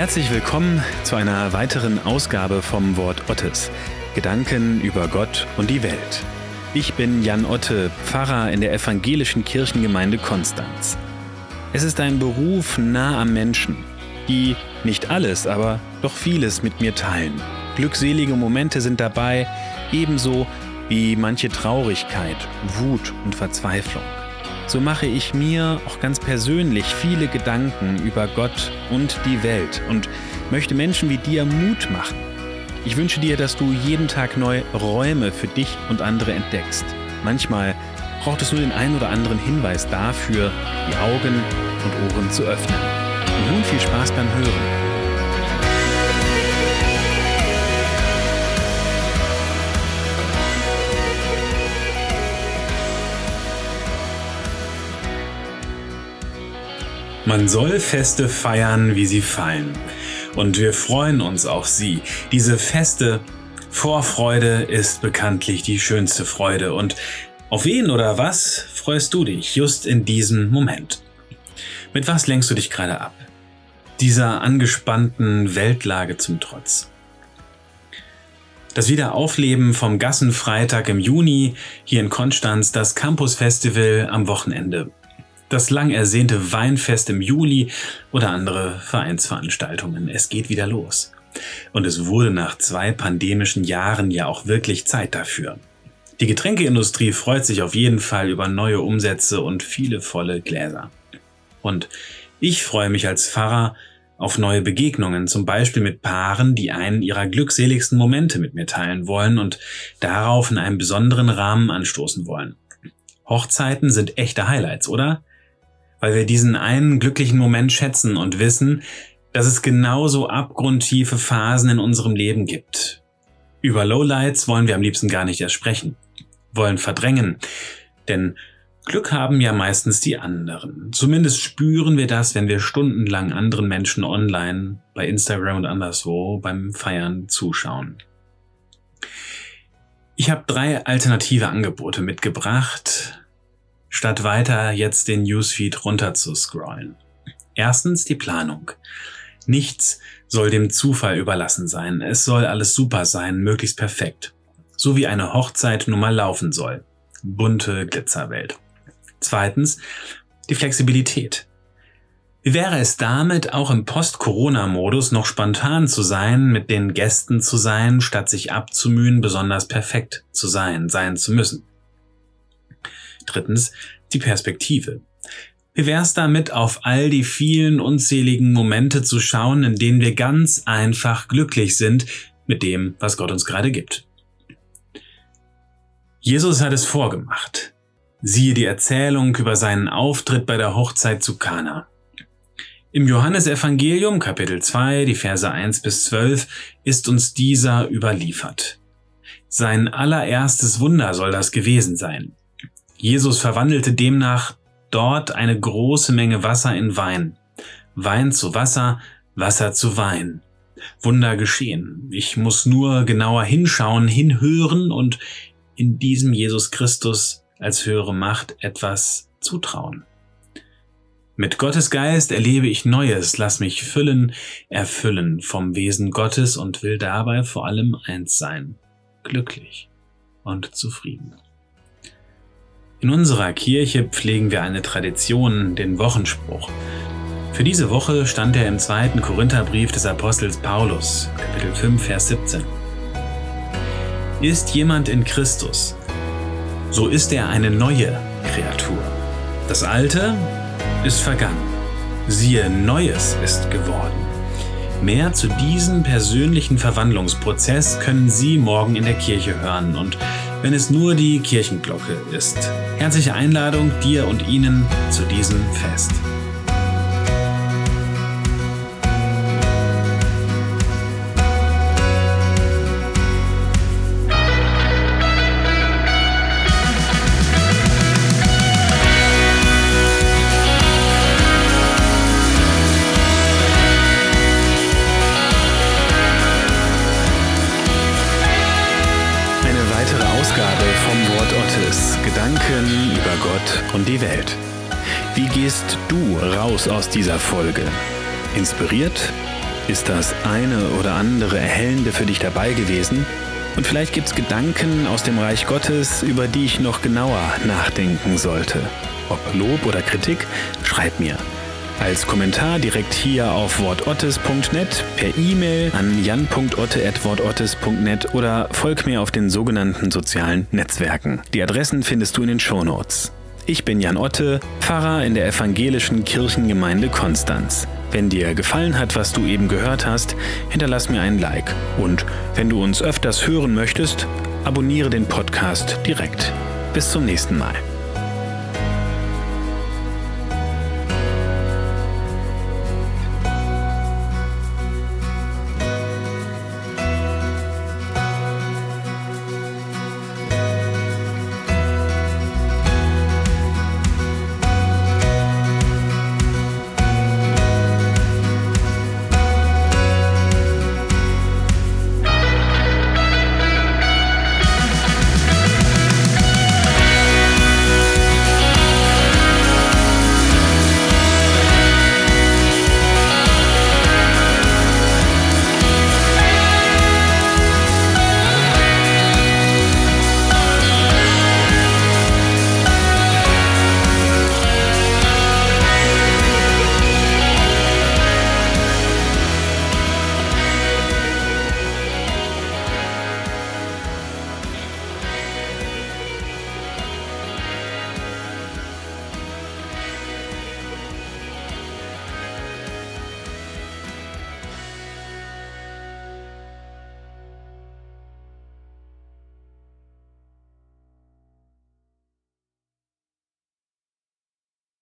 Herzlich willkommen zu einer weiteren Ausgabe vom Wort Ottes. Gedanken über Gott und die Welt. Ich bin Jan Otte, Pfarrer in der evangelischen Kirchengemeinde Konstanz. Es ist ein Beruf nah am Menschen, die nicht alles, aber doch vieles mit mir teilen. Glückselige Momente sind dabei, ebenso wie manche Traurigkeit, Wut und Verzweiflung. So mache ich mir auch ganz persönlich viele Gedanken über Gott und die Welt und möchte Menschen wie dir Mut machen. Ich wünsche dir, dass du jeden Tag neue Räume für dich und andere entdeckst. Manchmal braucht es nur den einen oder anderen Hinweis dafür, die Augen und Ohren zu öffnen. Und nun viel Spaß beim Hören. Man soll Feste feiern, wie sie fallen. Und wir freuen uns auf sie. Diese Feste, Vorfreude ist bekanntlich die schönste Freude. Und auf wen oder was freust du dich just in diesem Moment? Mit was lenkst du dich gerade ab? Dieser angespannten Weltlage zum Trotz. Das Wiederaufleben vom Gassenfreitag im Juni hier in Konstanz, das Campus Festival am Wochenende. Das lang ersehnte Weinfest im Juli oder andere Vereinsveranstaltungen. Es geht wieder los. Und es wurde nach 2 pandemischen Jahren ja auch wirklich Zeit dafür. Die Getränkeindustrie freut sich auf jeden Fall über neue Umsätze und viele volle Gläser. Und ich freue mich als Pfarrer auf neue Begegnungen, zum Beispiel mit Paaren, die einen ihrer glückseligsten Momente mit mir teilen wollen und darauf in einem besonderen Rahmen anstoßen wollen. Hochzeiten sind echte Highlights, oder? Weil wir diesen einen glücklichen Moment schätzen und wissen, dass es genauso abgrundtiefe Phasen in unserem Leben gibt. Über Lowlights wollen wir am liebsten gar nicht erst sprechen, wollen verdrängen, denn Glück haben ja meistens die anderen. Zumindest spüren wir das, wenn wir stundenlang anderen Menschen online, bei Instagram und anderswo beim Feiern zuschauen. Ich habe 3 alternative Angebote mitgebracht, statt weiter jetzt den Newsfeed runter zu scrollen. Erstens die Planung. Nichts soll dem Zufall überlassen sein. Es soll alles super sein, möglichst perfekt. So wie eine Hochzeit nun mal laufen soll. Bunte Glitzerwelt. Zweitens die Flexibilität. Wie wäre es damit, auch im Post-Corona-Modus noch spontan zu sein, mit den Gästen zu sein, statt sich abzumühen, besonders perfekt zu sein zu müssen? Drittens, die Perspektive. Wie wär's damit, auf all die vielen unzähligen Momente zu schauen, in denen wir ganz einfach glücklich sind mit dem, was Gott uns gerade gibt? Jesus hat es vorgemacht. Siehe die Erzählung über seinen Auftritt bei der Hochzeit zu Kana. Im Johannesevangelium, Kapitel 2, die Verse 1-12, ist uns dieser überliefert. Sein allererstes Wunder soll das gewesen sein. Jesus verwandelte demnach dort eine große Menge Wasser in Wein. Wein zu Wasser, Wasser zu Wein. Wunder geschehen. Ich muss nur genauer hinschauen, hinhören und in diesem Jesus Christus als höhere Macht etwas zutrauen. Mit Gottes Geist erlebe ich Neues, lass mich füllen, erfüllen vom Wesen Gottes und will dabei vor allem eins sein, glücklich und zufrieden. In unserer Kirche pflegen wir eine Tradition, den Wochenspruch. Für diese Woche stand er im 2. Korintherbrief des Apostels Paulus, Kapitel 5, Vers 17. Ist jemand in Christus, so ist er eine neue Kreatur. Das Alte ist vergangen. Siehe, Neues ist geworden. Mehr zu diesem persönlichen Verwandlungsprozess können Sie morgen in der Kirche hören und wenn es nur die Kirchenglocke ist. Herzliche Einladung dir und Ihnen zu diesem Fest. Ausgabe vom Wort Ottes. Gedanken über Gott und die Welt. Wie gehst du raus aus dieser Folge? Inspiriert Ist das eine oder andere Erhellende für dich dabei gewesen? Und vielleicht gibt's Gedanken aus dem Reich Gottes, über die ich noch genauer nachdenken sollte. Ob Lob oder Kritik, schreib mir. Als Kommentar direkt hier auf wortottes.net, per E-Mail an jan.otte@wortottes.net oder folg mir auf den sogenannten sozialen Netzwerken. Die Adressen findest du in den Shownotes. Ich bin Jan Otte, Pfarrer in der evangelischen Kirchengemeinde Konstanz. Wenn dir gefallen hat, was du eben gehört hast, hinterlass mir einen Like. Und wenn du uns öfters hören möchtest, abonniere den Podcast direkt. Bis zum nächsten Mal.